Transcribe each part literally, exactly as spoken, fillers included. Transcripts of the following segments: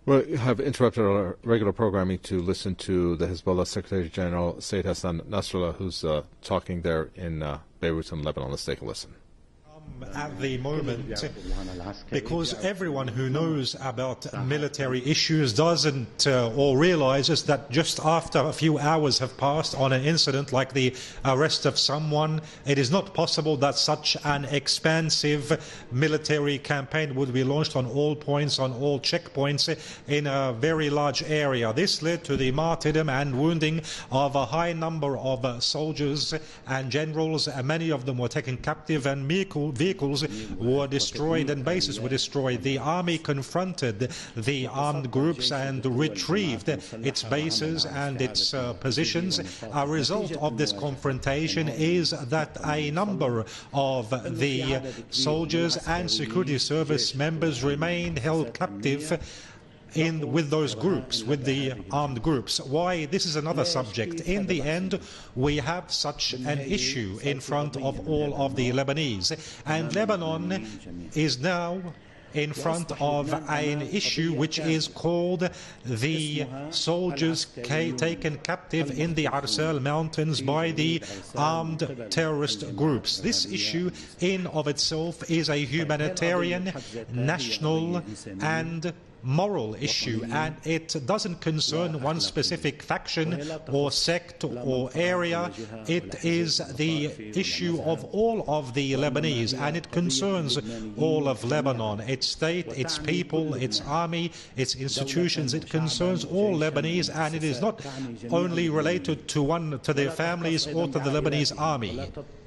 We have interrupted our regular programming to listen to the Hezbollah Secretary General Sayyid Hassan Nasrallah, who's uh, talking there in uh, Beirut in Lebanon. Let's take a listen. At the moment, because everyone who knows about military issues doesn't uh, or realizes that just after a few hours have passed on an incident like the arrest of someone, it is not possible that such an expansive military campaign would be launched on all points, on all checkpoints in a very large area. This led to the martyrdom and wounding of a high number of uh, soldiers and generals, and many of them were taken captive, and vehicle Vehicles were destroyed and bases were destroyed. The army confronted the armed groups and retrieved its bases and its uh, positions. A result of this confrontation is that a number of the soldiers and security service members remain held captive in with those groups, with the armed groups. Why? This is another subject. In the end, we have such an issue in front of all of the Lebanese, and Lebanon is now in front of an issue which is called the soldiers taken captive in the Arsal Mountains by the armed terrorist groups. This issue in of itself is a humanitarian, national and moral issue, and it doesn't concern one specific faction or sect or area. It is the issue of all of the Lebanese, and it concerns all of Lebanon, its state, its people, its army, its institutions. It concerns all Lebanese, and it is not only related to one, to their families or to the Lebanese army.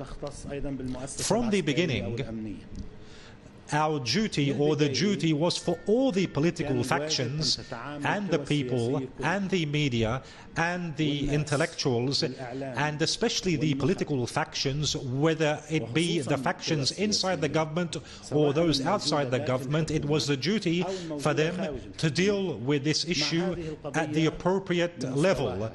From the beginning, our duty, or the duty, was for all the political factions and the people and the media and the intellectuals, and especially the political factions, whether it be the factions inside the government or those outside the government. It was the duty for them to deal with this issue at the appropriate level,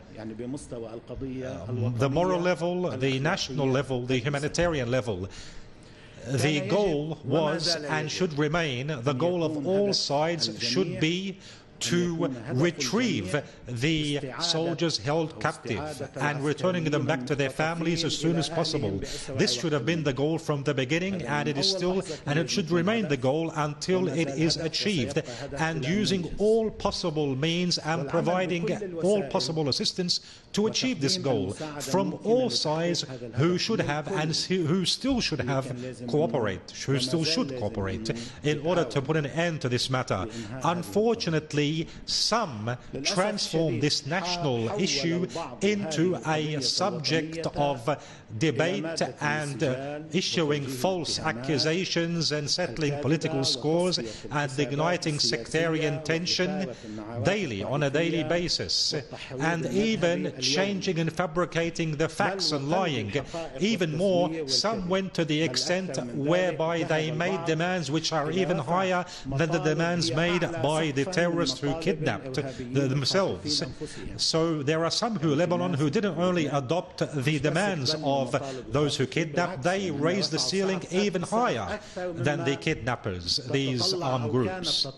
um, the moral level, the national level, the humanitarian level. The goal was and should remain, the goal of all sides should be to retrieve the soldiers held captive and returning them back to their families as soon as possible. This should have been the goal from the beginning, and it is still, and it should remain the goal until it is achieved, and using all possible means and providing all possible assistance to achieve this goal from all sides who should have and who still should have cooperate, who still should cooperate in order to put an end to this matter. Unfortunately, some transform this national issue into a subject of debate and uh, issuing false accusations and settling political scores and igniting sectarian tension daily, on a daily basis, and even changing and fabricating the facts and lying. Even more, some went to the extent whereby they made demands which are even higher than the demands made by the terrorists who kidnapped themselves. So there are some who, Lebanon, who didn't only adopt the demands of those who kidnapped, they raised the ceiling even higher than the kidnappers, these armed groups.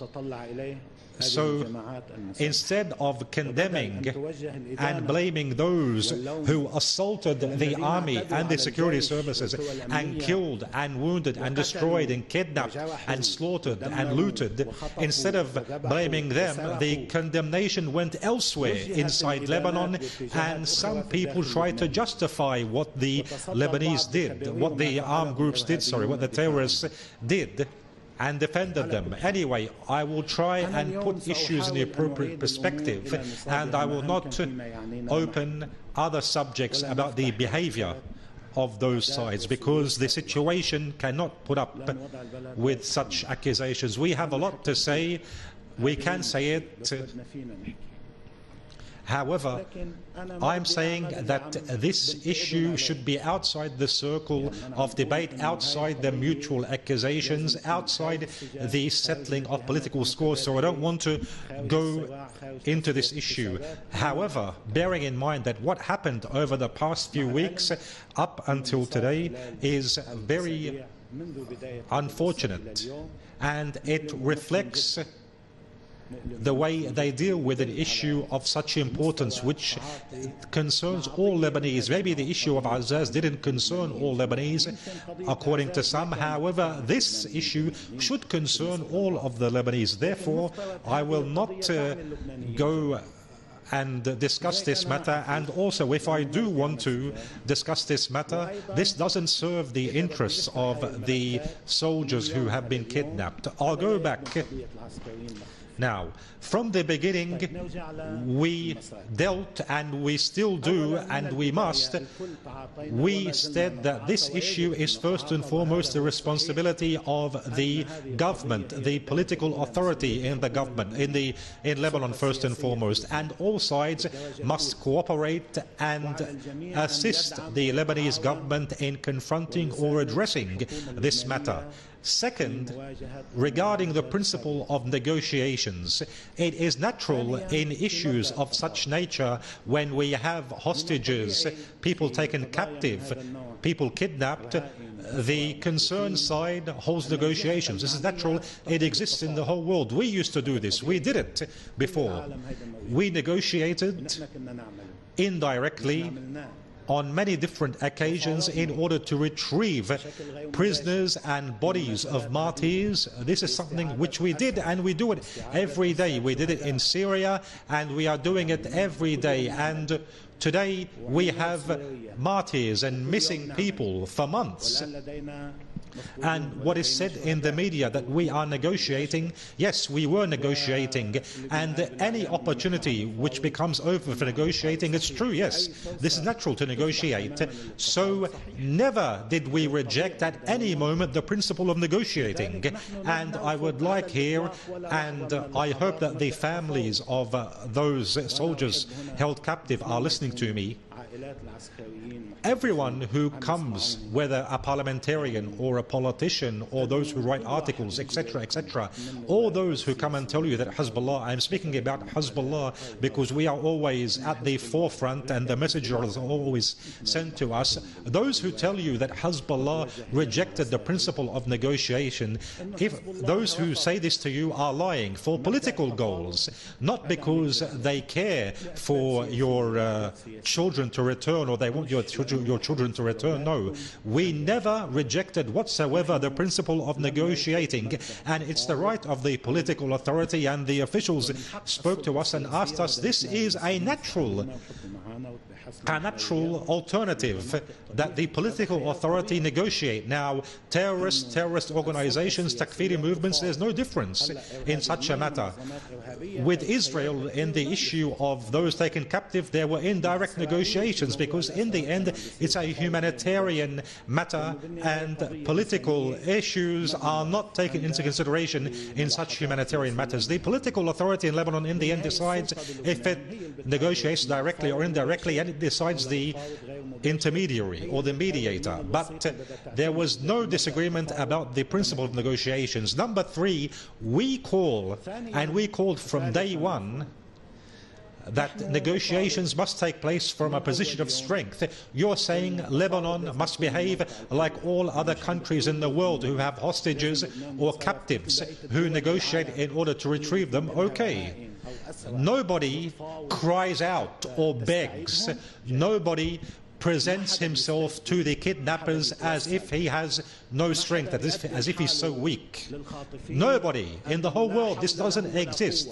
So instead of condemning and blaming those who assaulted the army and the security services and killed and wounded and destroyed and kidnapped and slaughtered and looted, instead of blaming them, the condemnation went elsewhere inside Lebanon, and some people tried to justify what the Lebanese did, what the armed groups did, sorry, what the terrorists did, and defended them. Anyway, I will try and put issues in the appropriate perspective, and I will not open other subjects about the behavior of those sides, because the situation cannot put up with such accusations. We have a lot to say. We can say it. However, I'm saying that this issue should be outside the circle of debate, outside the mutual accusations, outside the settling of political scores, so I don't want to go into this issue. However, bearing in mind that what happened over the past few weeks up until today is very unfortunate, and it reflects the way they deal with an issue of such importance, which concerns all Lebanese. Maybe the issue of Azaz didn't concern all Lebanese, according to some. However, this issue should concern all of the Lebanese. Therefore, I will not uh, go and discuss this matter, and also if I do want to discuss this matter, this doesn't serve the interests of the soldiers who have been kidnapped. I'll go back. Now, from the beginning, we dealt, and we still do, and we must, we said that this issue is first and foremost the responsibility of the government, the political authority in the government, in, the, in Lebanon first and foremost, and all sides must cooperate and assist the Lebanese government in confronting or addressing this matter. Second, regarding the principle of negotiations, it is natural in issues of such nature when we have hostages, people taken captive, people kidnapped, the concerned side holds negotiations. This is natural. It exists in the whole world. We used to do this. We did it before. We negotiated indirectly on many different occasions in order to retrieve prisoners and bodies of martyrs. This is something which we did, and we do it every day. We did it in Syria, and we are doing it every day. And today we have martyrs and missing people for months. And what is said in the media that we are negotiating, yes, we were negotiating, and any opportunity which becomes open for negotiating, it's true, yes, this is natural to negotiate. So never did we reject at any moment the principle of negotiating. And I would like here, and I hope that the families of uh, those soldiers held captive are listening to me. Everyone who comes, whether a parliamentarian or a politician or those who write articles, et cetera, et cetera, all those who come and tell you that Hezbollah, I'm speaking about Hezbollah because we are always at the forefront and the messenger is always sent to us. Those who tell you that Hezbollah rejected the principle of negotiation, if those who say this to you are lying for political goals, not because they care for your uh, children to return or they want your children your children to return. No, we never rejected whatsoever the principle of negotiating, and it's the right of the political authority, and the officials spoke to us and asked us, this is a natural a natural alternative that the political authority negotiate. Now, terrorists, terrorist organizations, Takfiri movements, there's no difference in such a matter. With Israel, in the issue of those taken captive, there were indirect negotiations because in the end it's a humanitarian matter and political issues are not taken into consideration in such humanitarian matters. The political authority in Lebanon in the end decides if it negotiates directly or indirectly, and it decides the intermediary or the mediator. But uh, there was no disagreement about the principle of negotiations. Number three, we call, and we called from day one, that negotiations must take place from a position of strength. You're saying Lebanon must behave like all other countries in the world who have hostages or captives who negotiate in order to retrieve them. Okay. Nobody cries out or begs. Nobody presents himself to the kidnappers as if he has no strength, as if, as if he's so weak. Nobody in the whole world, this doesn't exist,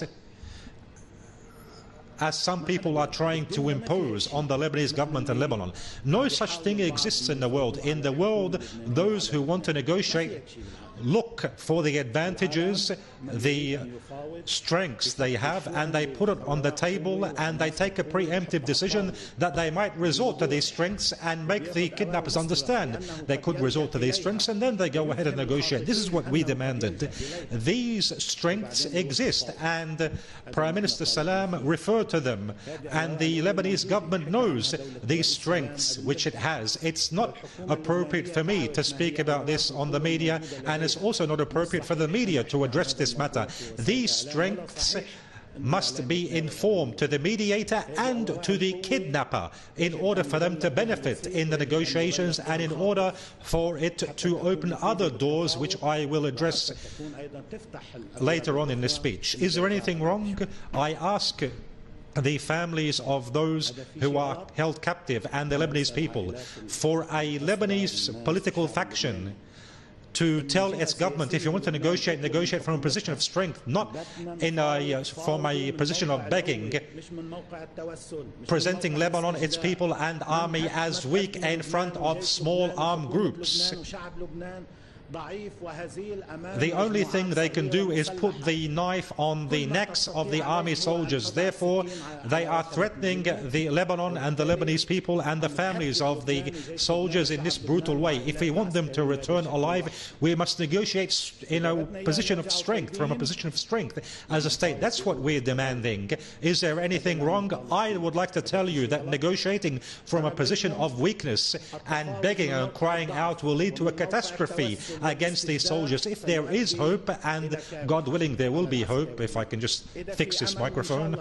as some people are trying to impose on the Lebanese government in Lebanon. No such thing exists in the world. In the world, those who want to negotiate look for the advantages, the strengths they have, and they put it on the table, and they take a preemptive decision that they might resort to these strengths and make the kidnappers understand they could resort to these strengths, and then they go ahead and negotiate. This is what we demanded. These strengths exist, and Prime Minister Salam referred to them, and the Lebanese government knows these strengths which it has. It's not appropriate for me to speak about this on the media, and it's also not appropriate for the media to address this matter. These strengths must be informed to the mediator and to the kidnapper in order for them to benefit in the negotiations and in order for it to open other doors, which I will address later on in this speech. Is there anything wrong? I ask the families of those who are held captive and the Lebanese people, for a Lebanese political faction to tell its government, if you want to negotiate, negotiate from a position of strength, not in a, from a position of begging, presenting Lebanon, its people and army as weak in front of small armed groups. The only thing they can do is put the knife on the necks of the army soldiers. Therefore, they are threatening the Lebanon and the Lebanese people and the families of the soldiers in this brutal way. If we want them to return alive, we must negotiate in a position of strength, from a position of strength as a state. That's what we're demanding. Is there anything wrong? I would like to tell you that negotiating from a position of weakness and begging and crying out will lead to a catastrophe against these soldiers. If there is hope, and God willing there will be hope, if I can just fix this microphone.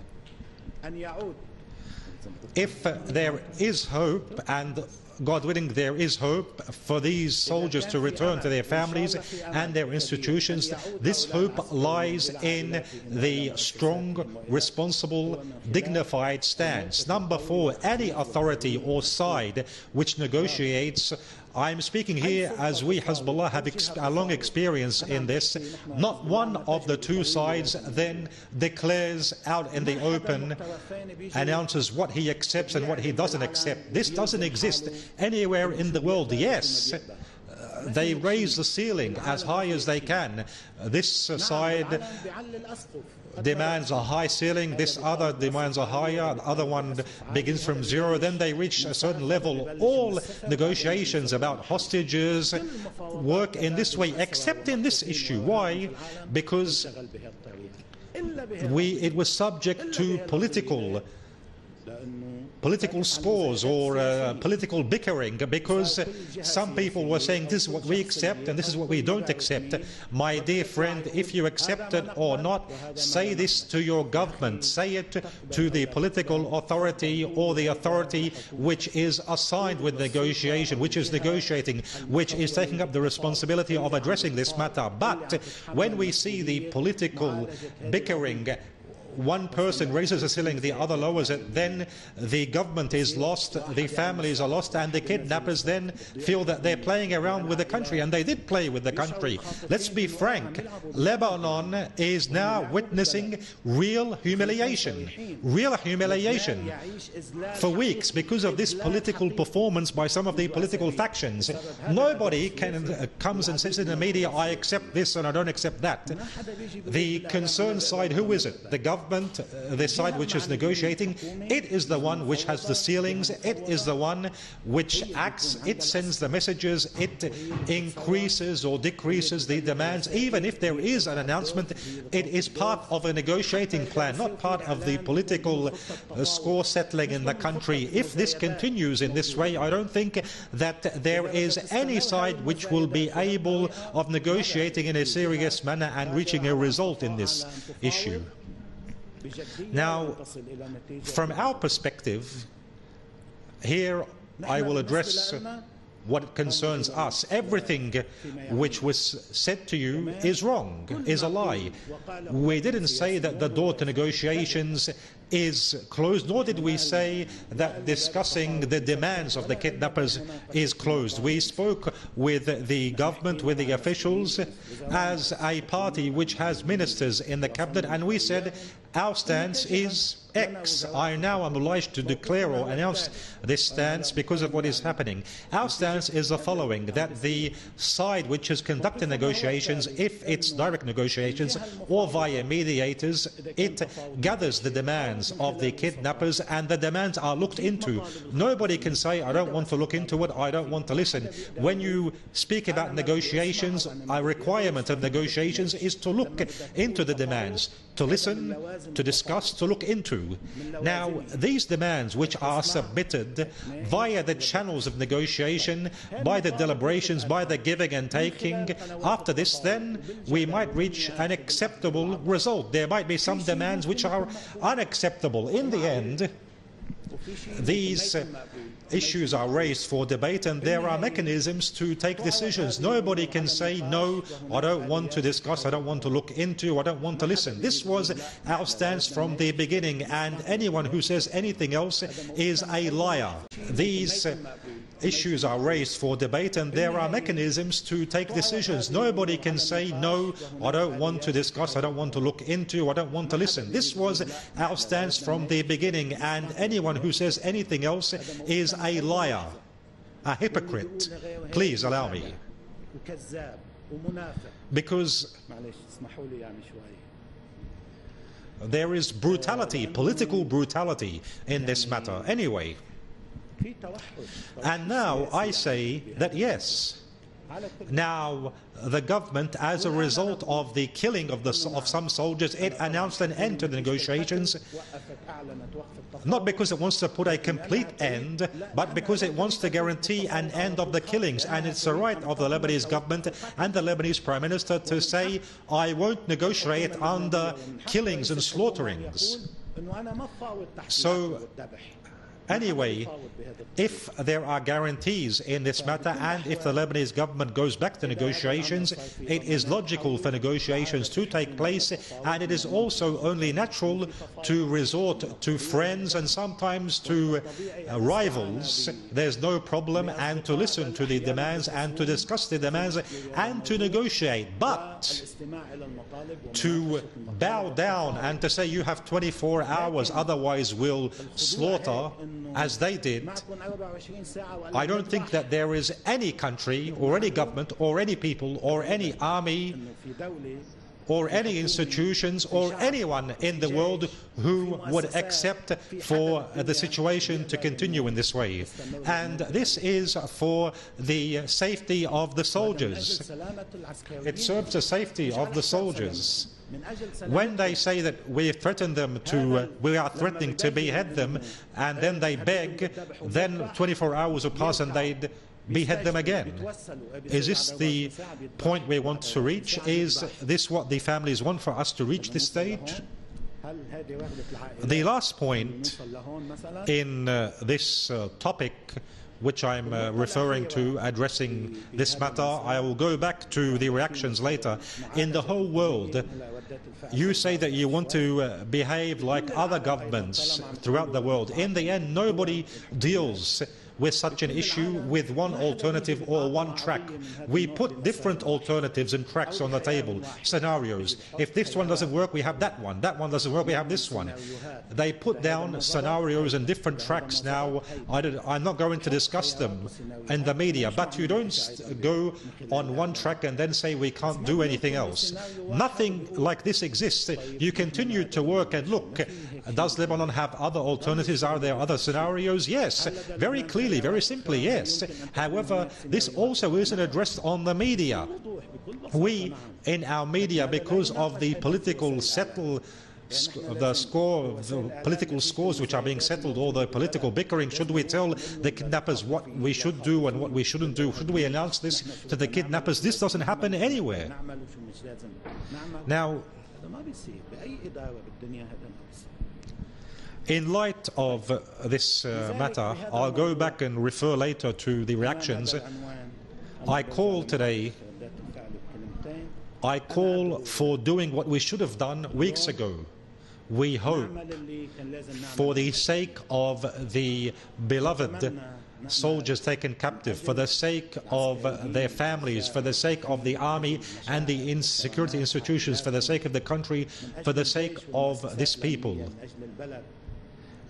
If uh, there is hope, and God willing there is hope for these soldiers to return to their families and their institutions, this hope lies in the strong, responsible, dignified stance. Number four, any authority or side which negotiates, I'm speaking here as we, Hezbollah, have ex a long experience in this. Not one of the two sides then declares out in the open, announces what he accepts and what he doesn't accept. This doesn't exist anywhere in the world. Yes, uh, they raise the ceiling as high as they can. Uh, this uh, side demands a high ceiling, this other demands a higher, the other one begins from zero, then they reach a certain level. All negotiations about hostages work in this way, except in this issue. Why? Because we, it was subject to political political scores or uh, political bickering, because some people were saying this is what we accept and this is what we don't accept. My dear friend, if you accept it or not, say this to your government, say it to the political authority or the authority which is assigned with negotiation, which is negotiating, which is taking up the responsibility of addressing this matter. But when we see the political bickering, one person raises a ceiling, the other lowers it, then the government is lost, the families are lost, and the kidnappers then feel that they're playing around with the country, and they did play with the country. Let's be frank, Lebanon is now witnessing real humiliation, real humiliation for weeks because of this political performance by some of the political factions. Nobody can, uh, comes and says in the media, I accept this and I don't accept that. The concerned side, who is it? The government? Government, uh, the side which is negotiating, it is the one which has the ceilings, it is the one which acts, it sends the messages, it increases or decreases the demands. Even if there is an announcement, it is part of a negotiating plan, not part of the political uh, score settling in the country. If this continues in this way, I don't think that there is any side which will be able of negotiating in a serious manner and reaching a result in this issue. Now, from our perspective, here I will address what concerns us. Everything which was said to you is wrong, is a lie. We didn't say that the door to negotiations is closed, nor did we say that discussing the demands of the kidnappers is closed. We spoke with the government, with the officials, as a party which has ministers in the cabinet, and we said our stance is X. I now am obliged to declare or announce this stance because of what is happening. Our stance is the following, that the side which is conducting negotiations, if it's direct negotiations or via mediators, it gathers the demands demands of the kidnappers, and the demands are looked into. Nobody can say, I don't want to look into it, I don't want to listen. When you speak about negotiations, a requirement of negotiations is to look into the demands, to listen, to discuss, to look into. Now, these demands which are submitted via the channels of negotiation, by the deliberations, by the giving and taking, after this then we might reach an acceptable result. There might be some demands which are unacceptable. In the end, these uh, issues are raised for debate, and there are mechanisms to take decisions. Nobody can say, no, I don't want to discuss, I don't want to look into, I don't want to listen. This was our stance from the beginning, and anyone who says anything else is a liar. These uh, issues are raised for debate, and there are mechanisms to take decisions. Nobody can say, no, I don't want to discuss, I don't want to look into, I don't want to listen. This was our stance from the beginning, and anyone who says anything else is a liar, a hypocrite. Please allow me. Because there is brutality, political brutality in this matter. Anyway, and now I say that yes, now the government, as a result of the killing of, the, of some soldiers, it announced an end to the negotiations, not because it wants to put a complete end, but because it wants to guarantee an end of the killings. And it's the right of the Lebanese government and the Lebanese Prime Minister to say, I won't negotiate under killings and slaughterings. So, anyway, if there are guarantees in this matter, and if the Lebanese government goes back to negotiations, it is logical for negotiations to take place, and it is also only natural to resort to friends and sometimes to uh, rivals. There's no problem, and to listen to the demands and to discuss the demands and to negotiate. But to bow down and to say you have twenty-four hours, otherwise we'll slaughter, as they did, I don't think that there is any country or any government or any people or any army or any institutions or anyone in the world who would accept for the situation to continue in this way. And this is for the safety of the soldiers. It serves the safety of the soldiers. When they say that we threaten them to, uh, we are threatening to behead them, and then they beg, then twenty-four hours will pass and they'd behead them again. Is this the point we want to reach? Is this what the families want for us to reach this stage? The last point in uh, this uh, topic, which I'm uh, referring to, addressing this matter, I will go back to the reactions later. In the whole world, you say that you want to uh, behave like other governments throughout the world. In the end, nobody deals with such an issue with one alternative or one track. We put different alternatives and tracks on the table, scenarios. If this one doesn't work, we have that one. That one doesn't work, we have this one. They put down scenarios and different tracks. Now, I did, I'm not going to discuss them in the media, but you don't go on one track and then say we can't do anything else. Nothing like this exists. You continue to work and look. Does Lebanon have other alternatives? Are there other scenarios? Yes, very clearly, very simply, yes. However, this also isn't addressed on the media. We, in our media, because of the political settle, the score, the political scores which are being settled, or the political bickering, should we tell the kidnappers what we should do and what we shouldn't do? Should we announce this to the kidnappers? This doesn't happen anywhere. Now, in light of uh, this uh, matter, I'll go back and refer later to the reactions. I call today, I call for doing what we should have done weeks ago. We hope, for the sake of the beloved soldiers taken captive, for the sake of their families, for the sake of the army and the security institutions, for the sake of the country, for the sake of this people.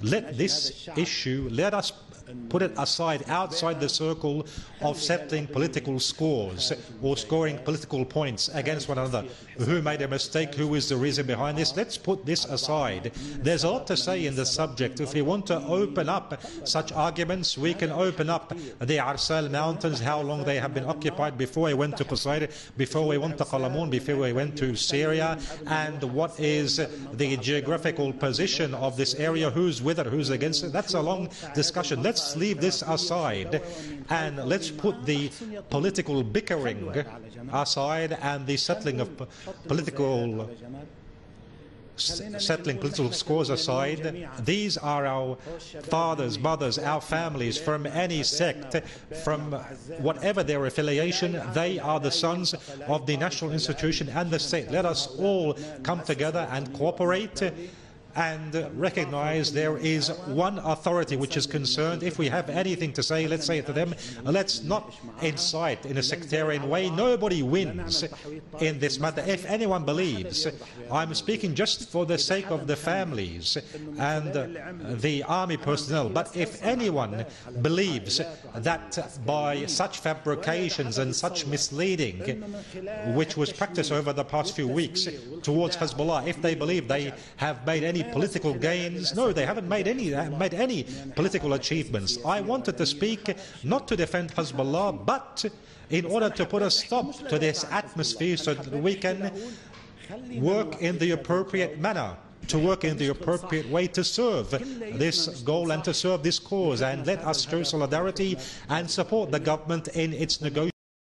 let this issue, let us put it aside, outside the circle of settling political scores or scoring political points against one another. Who made a mistake? Who is the reason behind this? Let's put this aside. There's a lot to say in the subject. If we want to open up such arguments, we can open up the Arsal Mountains, how long they have been occupied before we went to Qusayr, before we went to Qalamun, before we went to Syria, and what is the geographical position of this area, who's with it, who's against it. That's a long discussion. Let's leave this aside and let's put the political bickering aside and the settling of political settling political scores aside. These are our fathers, mothers, our families from any sect, from whatever their affiliation. They are the sons of the national institution and the state. Let us all come together and cooperate and recognize there is one authority which is concerned. If we have anything to say, let's say it to them. Let's not incite in a sectarian way. Nobody wins in this matter. If anyone believes, I'm speaking just for the sake of the families and the army personnel, but if anyone believes that by such fabrications and such misleading which was practiced over the past few weeks towards Hezbollah, if they believe they have made any political gains, no, they haven't made any made any political achievements. I wanted to speak not to defend Hezbollah, but in order to put a stop to this atmosphere so that we can work in the appropriate manner, to work in the appropriate way to serve this goal and to serve this cause. And let us show solidarity and support the government in its negotiations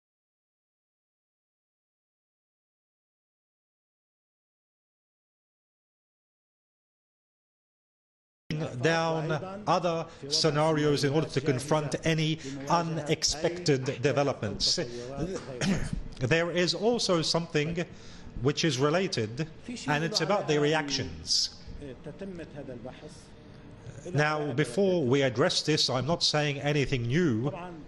down other scenarios in order to confront any unexpected developments. There is also something which is related, and it's about the reactions. Now, before we address this, I'm not saying anything new.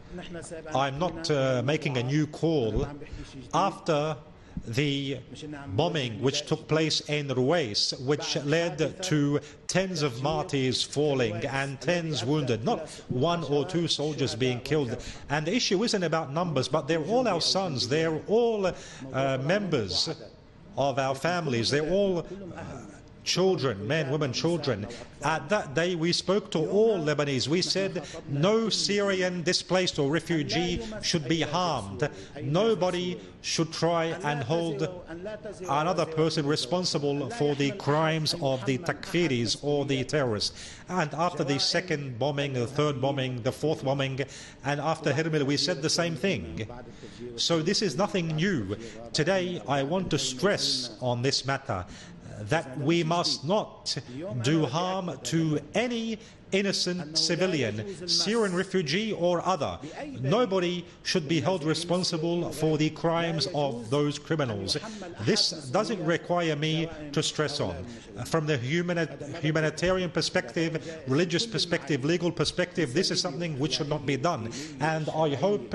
I'm not uh, making a new call. After the bombing which took place in Ruwais, which led to tens of martyrs falling and tens wounded, not one or two soldiers being killed. And the issue isn't about numbers, but they're all our sons, they're all uh, members of our families, they're all uh, children, men, women, children. At that day we spoke to all Lebanese. We said no Syrian displaced or refugee should be harmed. Nobody should try and hold another person responsible for the crimes of the takfiris or the terrorists. And after the second bombing, the third bombing, the fourth bombing, and after Hermel, we said the same thing. So this is nothing new. Today I want to stress on this matter that we must not do harm to any innocent civilian, Syrian refugee or other. Nobody should be held responsible for the crimes of those criminals. This doesn't require me to stress on. From the humani humanitarian perspective, religious perspective, legal perspective, this is something which should not be done. And I hope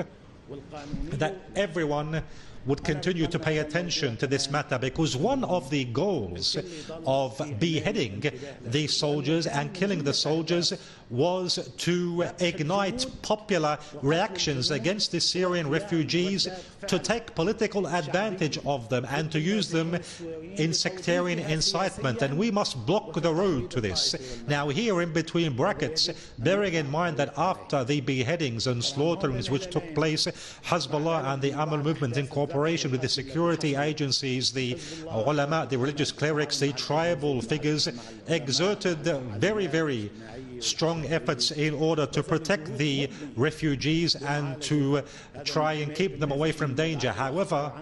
that everyone would continue to pay attention to this matter, because one of the goals of beheading the soldiers and killing the soldiers was to ignite popular reactions against the Syrian refugees, to take political advantage of them and to use them in sectarian incitement, and we must block the road to this. Now, here in between brackets, bearing in mind that after the beheadings and slaughterings which took place, Hezbollah and the Amal movement in cooperation with the security agencies, the ulama, the religious clerics, the tribal figures, exerted very, very strong efforts in order to protect the refugees and to try and keep them away from danger. However,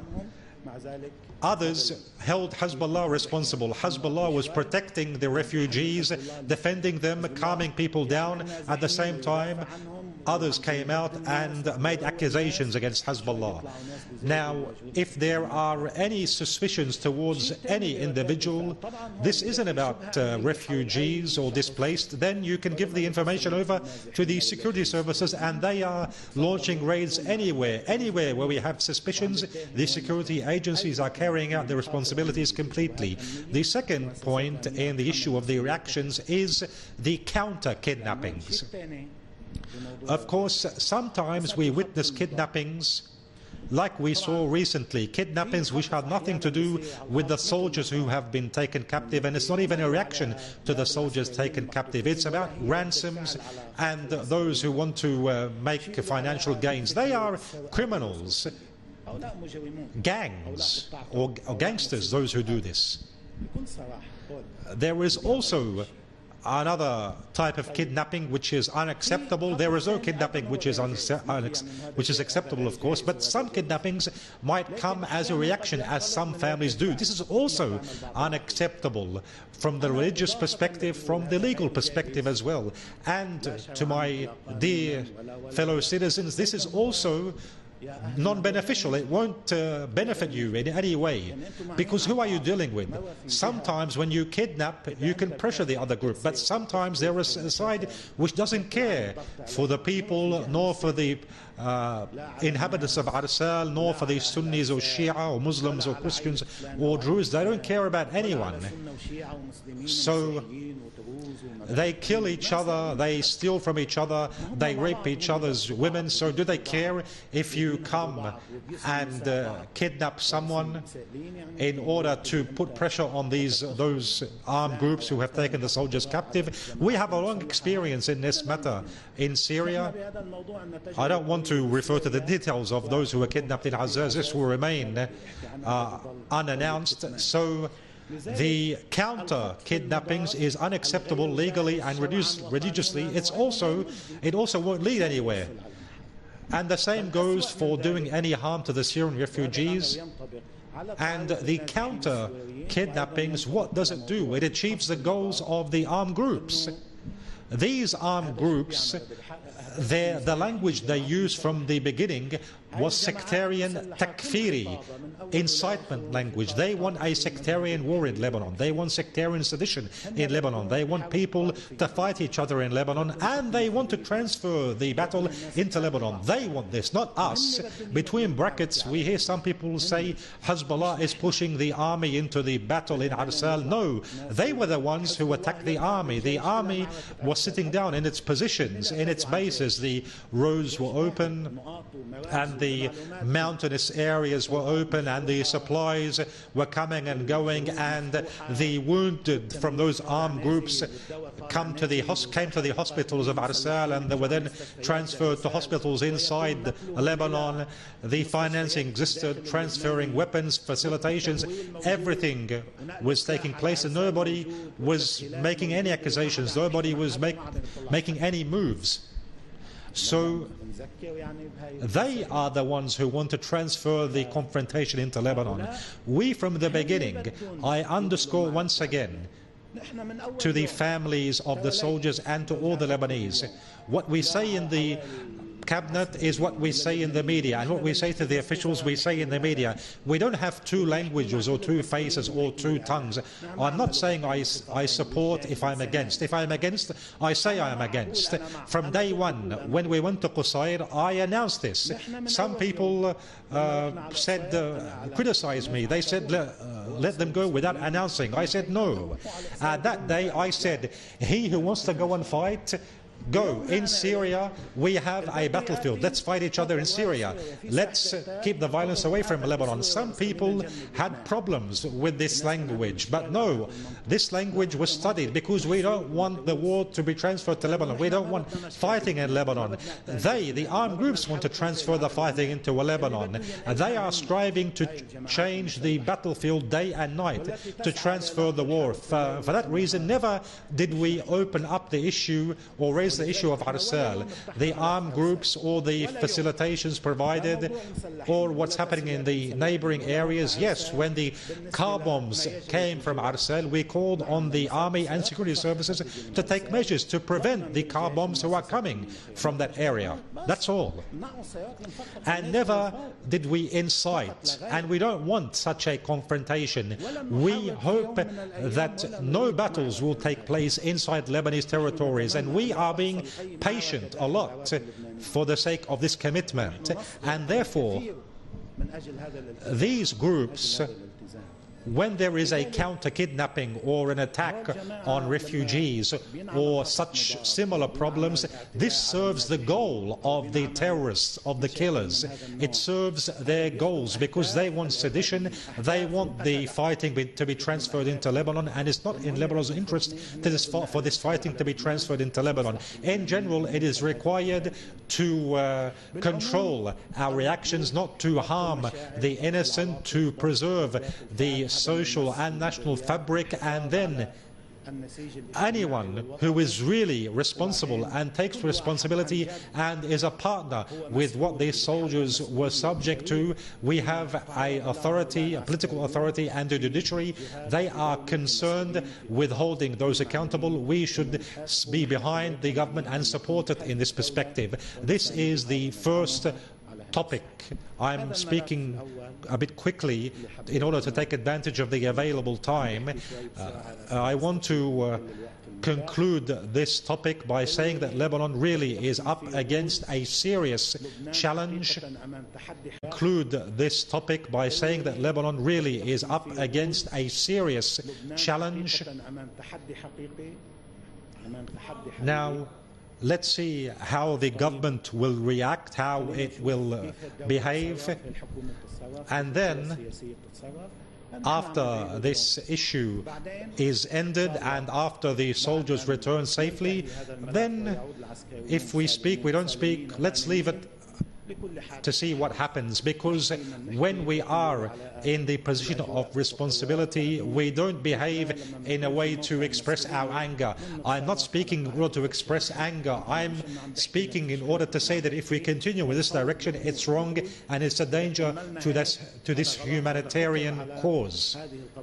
others held Hezbollah responsible. Hezbollah was protecting the refugees, defending them, calming people down. At the same time, others came out and made accusations against Hezbollah. Now, if there are any suspicions towards any individual, this isn't about uh, refugees or displaced, then you can give the information over to the security services, and they are launching raids anywhere. Anywhere where we have suspicions, the security agencies are carrying out their responsibilities completely. The second point in the issue of the reactions is the counter-kidnappings. Of course, sometimes we witness kidnappings like we saw recently, kidnappings which had nothing to do with the soldiers who have been taken captive, and it's not even a reaction to the soldiers taken captive. It's about ransoms and those who want to uh, make financial gains. They are criminals, gangs, or, or gangsters, those who do this. There is also another type of kidnapping which is unacceptable. There is no kidnapping which is which is acceptable, of course, but some kidnappings might come as a reaction, as some families do. This is also unacceptable from the religious perspective, from the legal perspective as well. And to my dear fellow citizens, this is also non-beneficial. It won't uh, benefit you in any way, because who are you dealing with? Sometimes when you kidnap, you can pressure the other group, but sometimes there is a side which doesn't care for the people, nor for the uh, inhabitants of Arsal, nor for the Sunnis or Shia or Muslims or Christians or Druze. They don't care about anyone. So they kill each other, they steal from each other, they rape each other's women. So do they care if you come and uh, kidnap someone in order to put pressure on these those armed groups who have taken the soldiers captive? We have a long experience in this matter in Syria. I don't want to refer to the details of those who were kidnapped in Azaz. This will remain uh, unannounced. So the counter-kidnappings is unacceptable legally and religiously. It's also, it also won't lead anywhere. And the same goes for doing any harm to the Syrian refugees. And the counter-kidnappings, what does it do? It achieves the goals of the armed groups. These armed groups, the language they used from the beginning was sectarian takfiri, incitement language. They want a sectarian war in Lebanon. They want sectarian sedition in Lebanon. They want people to fight each other in Lebanon, and they want to transfer the battle into Lebanon. They want this, not us. Between brackets, we hear some people say Hezbollah is pushing the army into the battle in Arsal. No, they were the ones who attacked the army. The army was sitting down in its positions, in its bases. The roads were open, and the mountainous areas were open, and the supplies were coming and going, and the wounded from those armed groups come to the came to the hospitals of Arsal, and they were then transferred to hospitals inside Lebanon. The financing existed, transferring weapons, facilitations, everything was taking place, and nobody was making any accusations, nobody was make, making any moves. So they are the ones who want to transfer the confrontation into Lebanon. We, from the beginning, I underscore once again to the families of the soldiers and to all the Lebanese, what we say in the cabinet is what we say in the media, and what we say to the officials we say in the media. We don't have two languages or two faces or two tongues. I'm not saying I, I support if I'm against. If I'm against, I say I am against. From day one, when we went to Qusayr, I announced this. Some people uh, said, uh, criticized me. They said, uh, let them go without announcing. I said no. Uh, that day I said, he who wants to go and fight, go. In Syria, we have a battlefield. Let's fight each other in Syria. Let's uh, keep the violence away from Lebanon. Some people had problems with this language, but no, this language was studied because we don't want the war to be transferred to Lebanon. We don't want fighting in Lebanon. They, the armed groups, want to transfer the fighting into Lebanon. And they are striving to change the battlefield day and night, to transfer the war. For, for that reason, never did we open up the issue or raise the issue of Arsal, the armed groups or the facilitations provided or what's happening in the neighboring areas. Yes, when the car bombs came from Arsal, we called on the army and security services to take measures to prevent the car bombs who are coming from that area. That's all. And never did we incite, and we don't want such a confrontation. We hope that no battles will take place inside Lebanese territories, and we are being patient a lot for the sake of this commitment. And therefore, these groups, when there is a counter-kidnapping or an attack on refugees or such similar problems, this serves the goal of the terrorists, of the killers. It serves their goals because they want sedition, they want the fighting to be transferred into Lebanon, and it's not in Lebanon's interest to this, for this fighting to be transferred into Lebanon. In general, it is required to uh, control our reactions, not to harm the innocent, to preserve the social and national fabric, and then anyone who is really responsible and takes responsibility and is a partner with what these soldiers were subject to. We have a authority, a political authority and a judiciary. They are concerned with holding those accountable. We should be behind the government and support it in this perspective. This is the first topic. I'm speaking a bit quickly in order to take advantage of the available time. Uh, I want to uh, conclude this topic by saying that Lebanon really is up against a serious challenge. Conclude this topic by saying that Lebanon really is up against a serious challenge. Now, let's see how the government will react, how it will uh, behave, and then after this issue is ended and after the soldiers return safely, then if we speak, we don't speak, let's leave it to see what happens, because when we are in the position of responsibility, we don't behave in a way to express our anger. I'm not speaking in order to express anger. I'm speaking in order to say that if we continue with this direction, it's wrong and it's a danger to this, to this humanitarian cause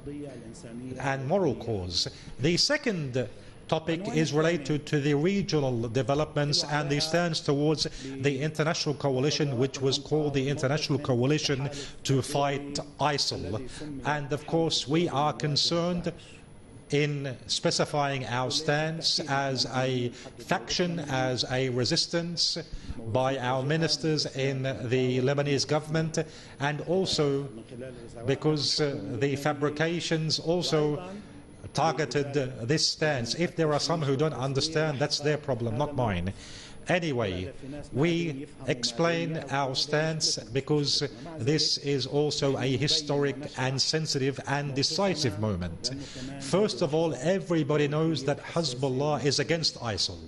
and moral cause. The second topic is related to the regional developments and the stance towards the international coalition, which was called the International Coalition to Fight ISIL. And of course, we are concerned in specifying our stance as a faction, as a resistance by our ministers in the Lebanese government, and also because uh, the fabrications also targeted uh, this stance. If there are some who don't understand, that's their problem, not mine. Anyway, we explain our stance because this is also a historic and sensitive and decisive moment. First of all, everybody knows that Hezbollah is against ISIL.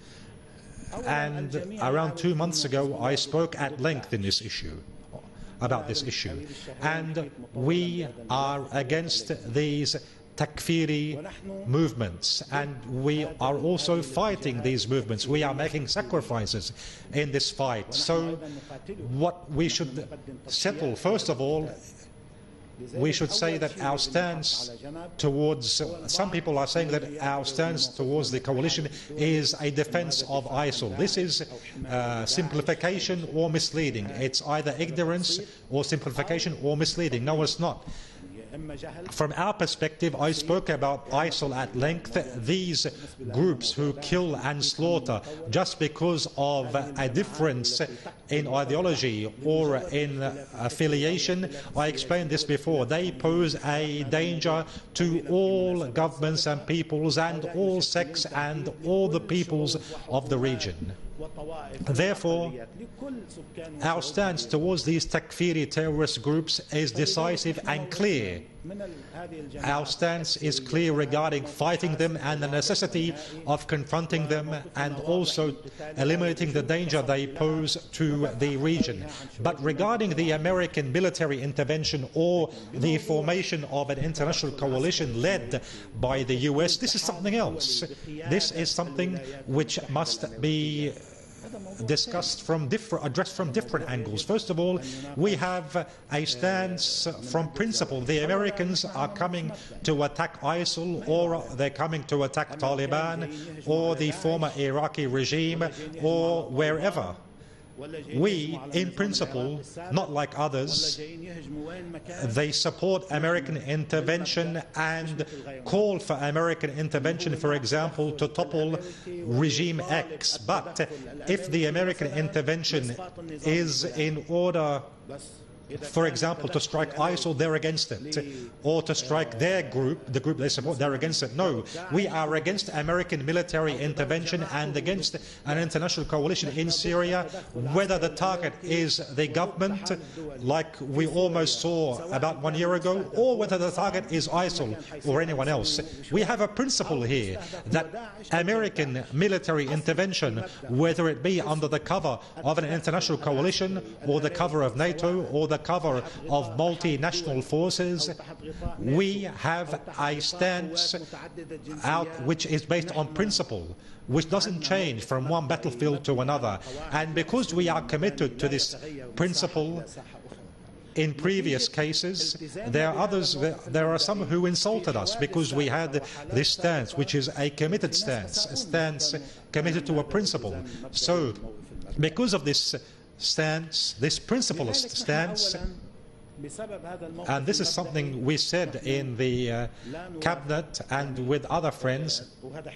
And around two months ago, I spoke at length in this issue, about this issue. And we are against these Takfiri movements, and we are also fighting these movements. We are making sacrifices in this fight. So what we should settle, first of all, we should say that our stance towards, some people are saying that our stance towards the coalition is a defense of ISIL. This is uh, simplification or misleading. It's either ignorance or simplification or misleading. No, it's not. From our perspective, I spoke about ISIL at length. These groups who kill and slaughter just because of a difference in ideology or in affiliation, I explained this before, they pose a danger to all governments and peoples and all sects and all the peoples of the region. Therefore, our stance towards these Takfiri terrorist groups is decisive and clear. Our stance is clear regarding fighting them and the necessity of confronting them and also eliminating the danger they pose to the region. But regarding the American military intervention or the formation of an international coalition led by the U S, this is something else. This is something which must be discussed from different, addressed from different angles. First of all, we have a stance from principle. The Americans are coming to attack ISIL, or they're coming to attack Taliban, or the former Iraqi regime, or wherever. We, in principle, not like others, they support American intervention and call for American intervention, for example, to topple regime X. But if the American intervention is in order, for example, to strike ISIL, they're against it. Or to strike their group, the group they support, they're against it. No, we are against American military intervention and against an international coalition in Syria, whether the target is the government, like we almost saw about one year ago, or whether the target is ISIL or anyone else. We have a principle here that American military intervention, whether it be under the cover of an international coalition or the cover of NATO or the cover of multinational forces, we have a stance out which is based on principle, which doesn't change from one battlefield to another. And because we are committed to this principle, in previous cases, there are others, there are some who insulted us because we had this stance, which is a committed stance, a stance committed to a principle. So, because of this stance, this principlist stance, and this is something we said in the uh, cabinet and with other friends.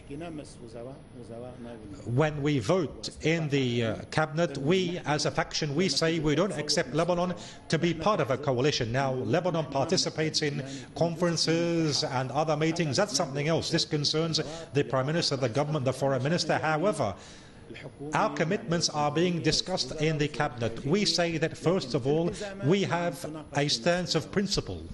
When we vote in the uh, cabinet, we as a faction, we say we don't accept Lebanon to be part of a coalition. Now, Lebanon participates in conferences and other meetings. That's something else. This concerns the Prime Minister, the government, the Foreign Minister. However, our commitments are being discussed in the cabinet. We say that, first of all, we have a stance of principle.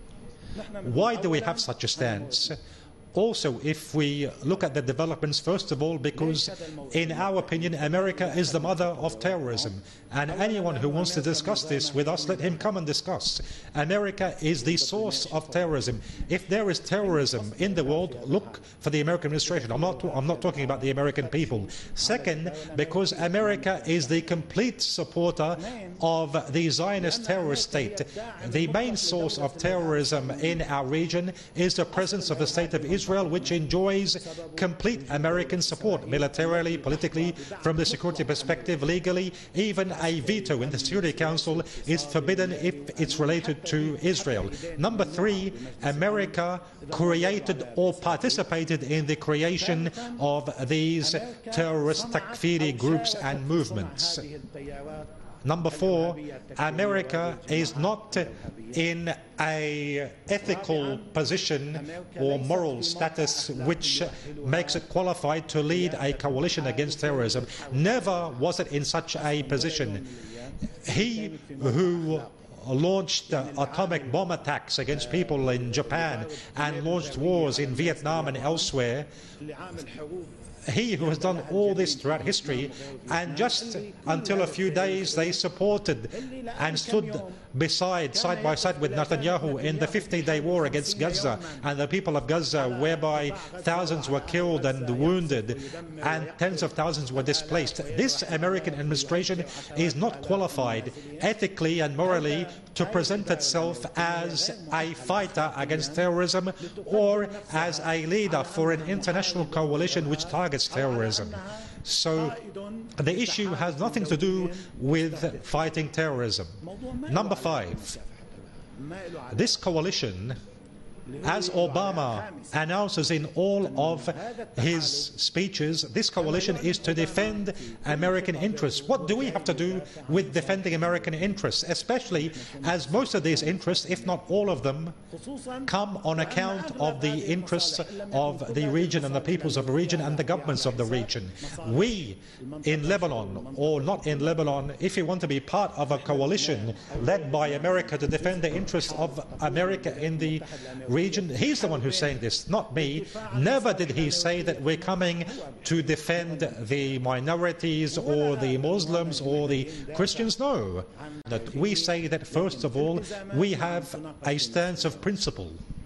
Why do we have such a stance? Also, if we look at the developments, first of all, because in our opinion, America is the mother of terrorism. And anyone who wants to discuss this with us, let him come and discuss. America is the source of terrorism. If there is terrorism in the world, look for the American administration. I'm not, I'm not talking about the American people. Second, because America is the complete supporter of the Zionist terrorist state. The main source of terrorism in our region is the presence of the State of Israel, Israel, which enjoys complete American support, militarily, politically, from the security perspective, legally. Even a veto in the Security Council is forbidden if it's related to Israel. Number three, America created or participated in the creation of these terrorist Takfiri groups and movements. Number four, America is not in an ethical position or moral status which makes it qualified to lead a coalition against terrorism. Never was it in such a position. He who launched uh, atomic bomb attacks against people in Japan and launched wars in Vietnam and elsewhere, he who has done all this throughout history, and just until a few days they supported and stood beside, side by side with Netanyahu in the fifty-day war against Gaza and the people of Gaza, whereby thousands were killed and wounded and tens of thousands were displaced. This American administration is not qualified ethically and morally to present itself as a fighter against terrorism or as a leader for an international coalition which targets terrorism. So the issue has nothing to do with fighting terrorism. Number five, this coalition As Obama announces in all of his speeches, this coalition is to defend American interests. What do we have to do with defending American interests, especially as most of these interests, if not all of them, come on account of the interests of the region and the peoples of the region and the governments of the region? We in Lebanon, or not in Lebanon, if we want to be part of a coalition led by America to defend the interests of America in the region, he's the one who's saying this, not me. Never did he say that we're coming to defend the minorities or the Muslims or the Christians. No. That we say that, first of all, we have a stance of principle.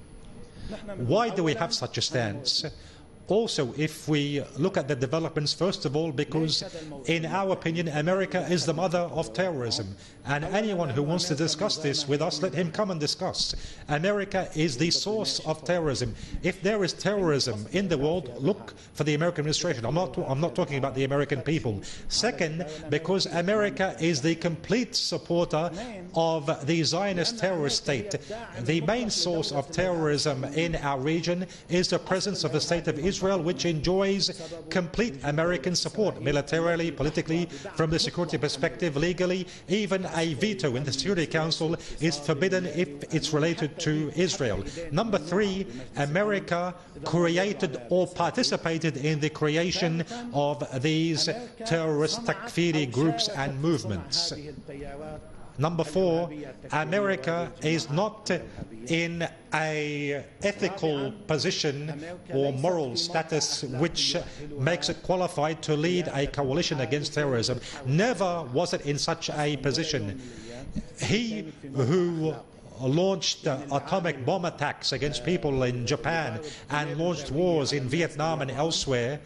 Why do we have such a stance? Also, if we look at the developments, first of all, because in our opinion, America is the mother of terrorism. And anyone who wants to discuss this with us, let him come and discuss. America is the source of terrorism. If there is terrorism in the world, look for the American administration. I'm not, I'm not talking about the American people. Second, because America is the complete supporter of the Zionist terrorist state. The main source of terrorism in our region is the presence of the state of Israel, Israel, which enjoys complete American support, militarily, politically, from the security perspective, legally. Even a veto in the Security Council is forbidden if it's related to Israel. Number three, America created or participated in the creation of these terrorist Takfiri groups and movements. Number four, America is not in a ethical position or moral status which makes it qualified to lead a coalition against terrorism. Never was it in such a position. He who launched uh, atomic bomb attacks against people in Japan and launched wars in Vietnam and elsewhere,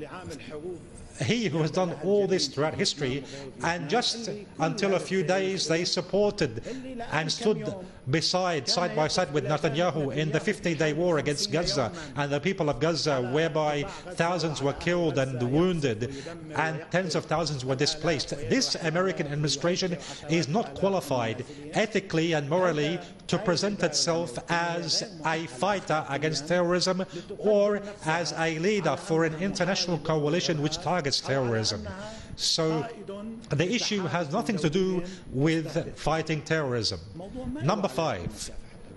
he who has done all this throughout history, and just until a few days they supported and stood beside, side by side with Netanyahu in the fifty-day war against Gaza and the people of Gaza, whereby thousands were killed and wounded and tens of thousands were displaced. This American administration is not qualified ethically and morally to present itself as a fighter against terrorism or as a leader for an international coalition which targets terrorism. So the issue has nothing to do with fighting terrorism. Number five,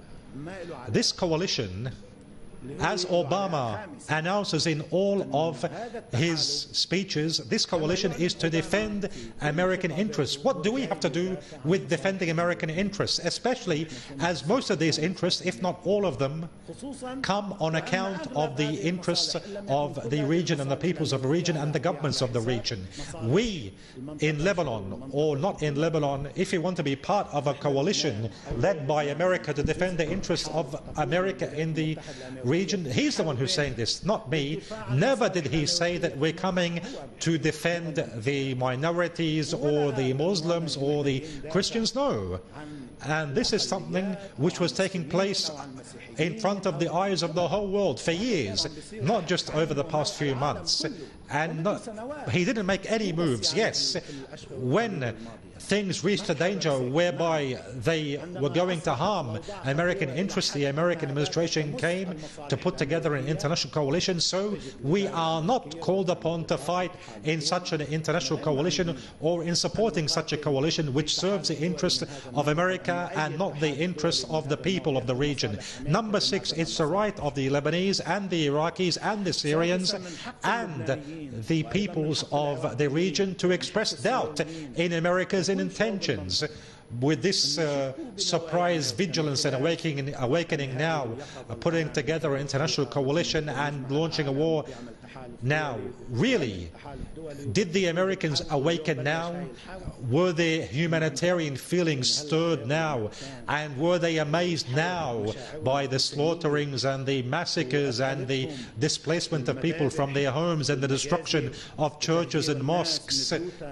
this coalition, as Obama announces in all of his speeches, this coalition is to defend American interests. What do we have to do with defending American interests, especially as most of these interests, if not all of them, come on account of the interests of the region and the peoples of the region and the governments of the region? We in Lebanon, or not in Lebanon, if we want to be part of a coalition led by America to defend the interests of America in the region, he's the one who's saying this, not me. Never did he say that we're coming to defend the minorities or the Muslims or the Christians. No. And this is something which was taking place in front of the eyes of the whole world for years, not just over the past few months. And not, he didn't make any moves. Yes, when things reached a danger whereby they were going to harm American interests, the American administration came to put together an international coalition. So we are not called upon to fight in such an international coalition or in supporting such a coalition which serves the interests of America and not the interests of the people of the region. Number six, it's the right of the Lebanese and the Iraqis and the Syrians and the peoples of the region to express doubt in America's intentions. With this uh, surprise vigilance and awakening, awakening now, uh, putting together an international coalition and launching a war now, really, did the Americans awaken now? Were their humanitarian feelings stirred now? And were they amazed now by the slaughterings and the massacres and the displacement of people from their homes and the destruction of churches and mosques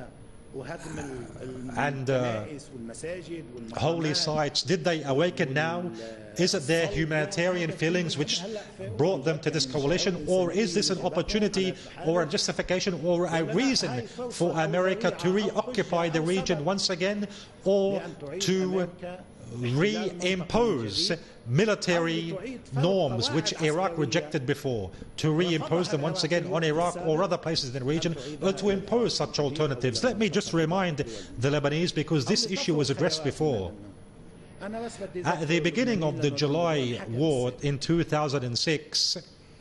and uh, holy sites? Did they awaken now? Is it their humanitarian feelings which brought them to this coalition, or is this an opportunity or a justification or a reason for America to reoccupy the region once again, or to reimpose military norms which Iraq rejected before, to reimpose them once again on Iraq or other places in the region, or to impose such alternatives. Let me just remind the Lebanese, because this issue was addressed before. At the beginning of the July war in two thousand six,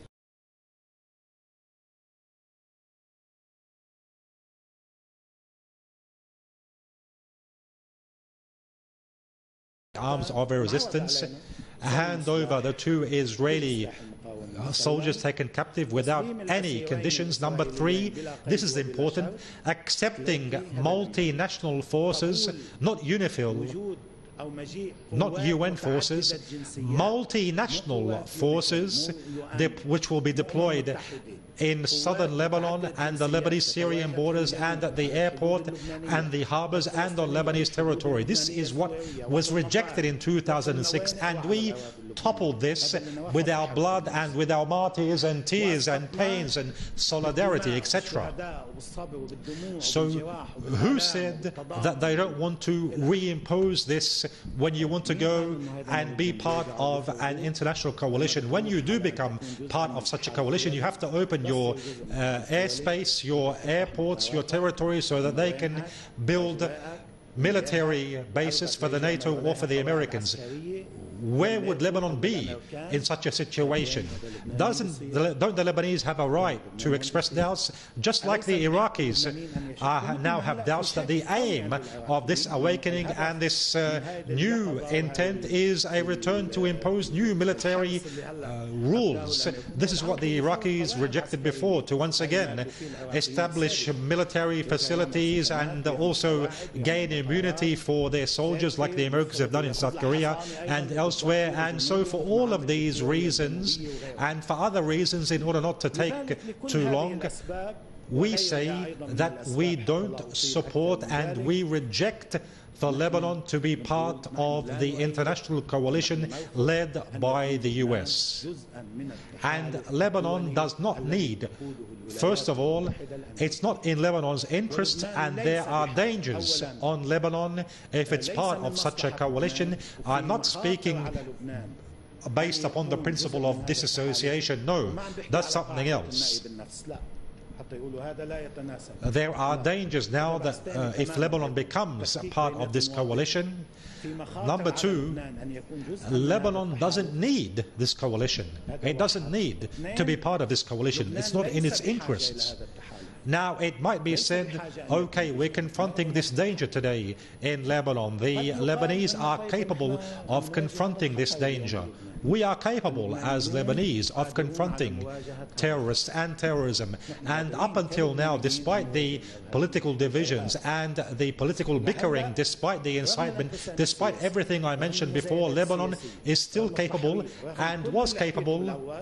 arms of a resistance, hand over the two Israeli soldiers taken captive without any conditions. Number three, this is important, accepting multinational forces, not UNIFIL, not U N forces, multinational forces which will be deployed in southern Lebanon and the Lebanese-Syrian borders and at the airport and the harbors and on Lebanese territory. This is what was rejected in two thousand six, and we toppled this with our blood and with our martyrs and tears and pains and solidarity, et cetera. So who said that they don't want to reimpose this when you want to go and be part of an international coalition? When you do become part of such a coalition, you have to open your uh, airspace, your airports, your territory, so that they can build military bases for the NATO or for the Americans. Where would Lebanon be in such a situation? Doesn't the, don't the Lebanese have a right to express doubts, just like the Iraqis uh, now have doubts that the aim of this awakening and this uh, new intent is a return to impose new military uh, rules? This is what the Iraqis rejected before, to once again establish military facilities and also gain immunity for their soldiers, like the Americans have done in South Korea and elsewhere. And so for all of these reasons and for other reasons, in order not to take too long, we say that we don't support and we reject for Lebanon to be part of the international coalition led by the U S. And Lebanon does not need, first of all, it's not in Lebanon's interest, and there are dangers on Lebanon if it's part of such a coalition. I'm not speaking based upon the principle of disassociation. No, that's something else. There are dangers now that uh, if Lebanon becomes part of this coalition. Number two, Lebanon doesn't need this coalition. It doesn't need to be part of this coalition. It's not in its interests. Now, it might be said, okay, we're confronting this danger today in Lebanon. The Lebanese are capable of confronting this danger. We are capable as Lebanese of confronting terrorists and terrorism. And up until now, despite the political divisions and the political bickering, despite the incitement, despite everything I mentioned before, Lebanon is still capable and was capable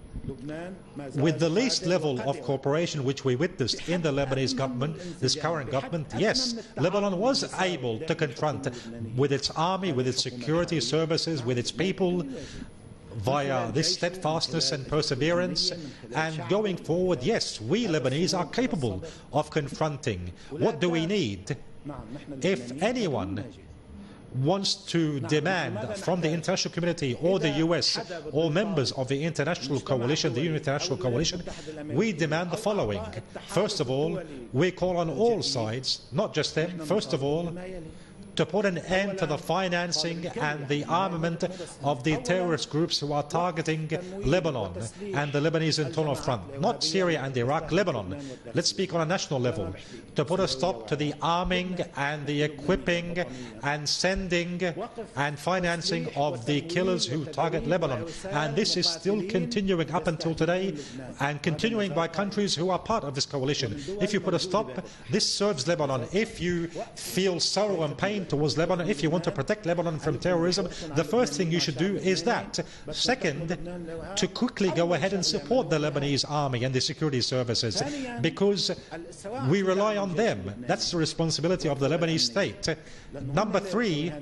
with the least level of cooperation which we witnessed in the Lebanese government, this current government. Yes, Lebanon was able to confront with its army, with its security services, with its people, via this steadfastness and perseverance. And going forward, yes, we Lebanese are capable of confronting. What do we need? If anyone wants to demand from the international community or the U S or members of the international coalition, the international coalition, we demand the following. First of all, we call on all sides, not just them, first of all, to put an end to the financing and the armament of the terrorist groups who are targeting Lebanon and the Lebanese internal front, not Syria and Iraq, Lebanon. Let's speak on a national level. To put a stop to the arming and the equipping and sending and financing of the killers who target Lebanon. And this is still continuing up until today and continuing by countries who are part of this coalition. If you put a stop, this serves Lebanon. If you feel sorrow and pain towards Lebanon, if you want to protect Lebanon from terrorism, the first thing you should do is that. Second, to quickly go ahead and support the Lebanese army and the security services, because we rely on them. That's the responsibility of the Lebanese state. Number three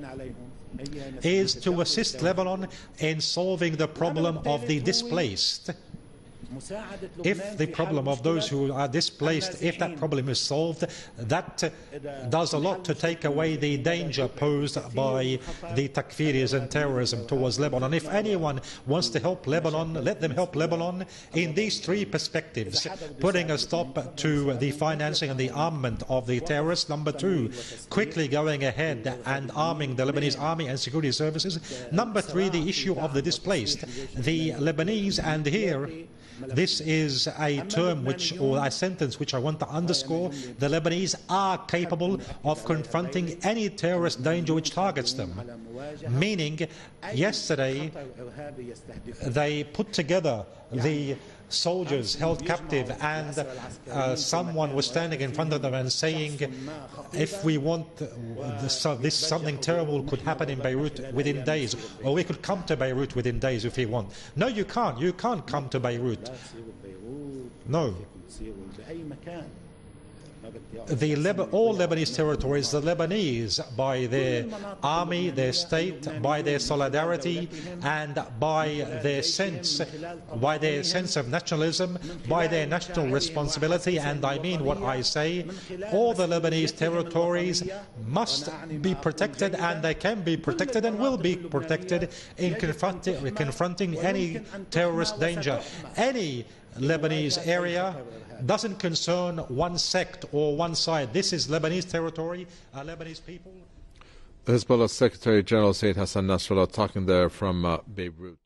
is to assist Lebanon in solving the problem of the displaced. if the problem of those who are displaced, if that problem is solved, that uh, does a lot to take away the danger posed by the Takfiris and terrorism towards Lebanon. If anyone wants to help Lebanon, let them help Lebanon in these three perspectives: putting a stop to the financing and the armament of the terrorists; number two, quickly going ahead and arming the Lebanese army and security services; number three, the issue of the displaced. The Lebanese, and here this is a term which, or a sentence which I want to underscore, the Lebanese are capable of confronting any terrorist danger which targets them. Meaning, yesterday they put together the soldiers held captive, and uh, someone was standing in front of them and saying, if we want this, uh, this something terrible could happen in Beirut within days, or we could come to Beirut within days if we want. No, you can't. You can't come to Beirut. No. The Leb all Lebanese territories, the Lebanese, by their army, their state, by their solidarity, and by their sense, by their sense of nationalism, by their national responsibility, and I mean what I say, all the Lebanese territories must be protected, and they can be protected and will be protected in confronting, confronting any terrorist danger. Any Lebanese area doesn't concern one sect or one side. This is Lebanese territory, uh, Lebanese people. Hezbollah Secretary General Sayyid Hassan Nasrallah talking there from uh, Beirut.